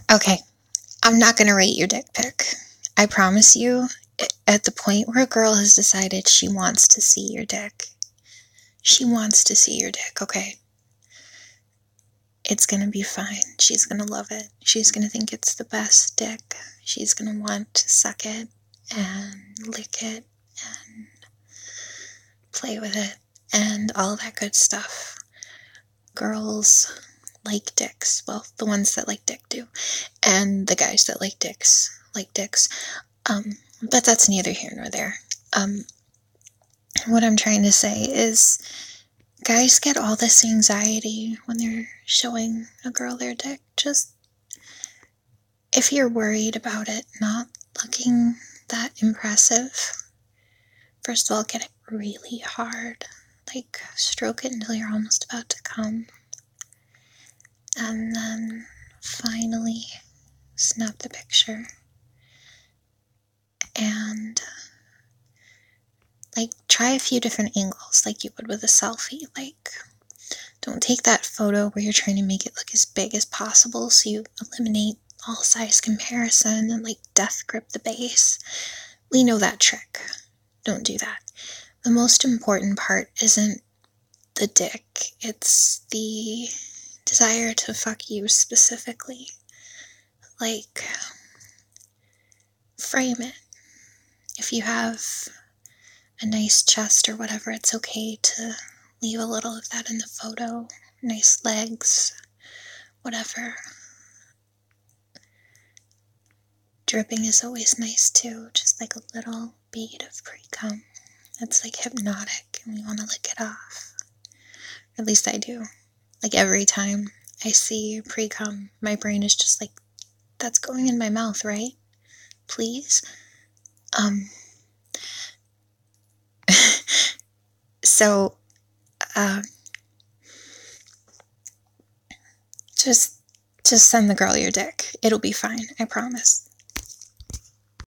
Okay, I'm not gonna rate your dick pic. I promise you, at the point where a girl has decided she wants to see your dick, she wants to see your dick, okay? It's gonna be fine. She's gonna love it. She's gonna think it's the best dick. She's gonna want to suck it and lick it and play with it and all that good stuff. Girls like dicks. Well, the ones that like dick do. And the guys that like dicks like dicks. But that's neither here nor there. What I'm trying to say is guys get all this anxiety when they're showing a girl their dick. Just, if you're worried about it not looking that impressive, first of all, get it really hard. Like, stroke it until you're almost about to come. And then finally snap the picture. And like, try a few different angles like you would with a selfie. Like, don't take that photo where you're trying to make it look as big as possible so you eliminate all size comparison and like death grip the base. We know that trick. Don't do that. The most important part isn't the dick, it's the desire to fuck you specifically. Like, frame it. If you have a nice chest or whatever, it's okay to leave a little of that in the photo. Nice legs, whatever. Dripping is always nice too, just like a little bead of pre-cum. It's like hypnotic and we want to lick it off. At least I do. Like, every time I see pre-cum, my brain is just like, that's going in my mouth, right? Please? So, just send the girl your dick. It'll be fine, I promise.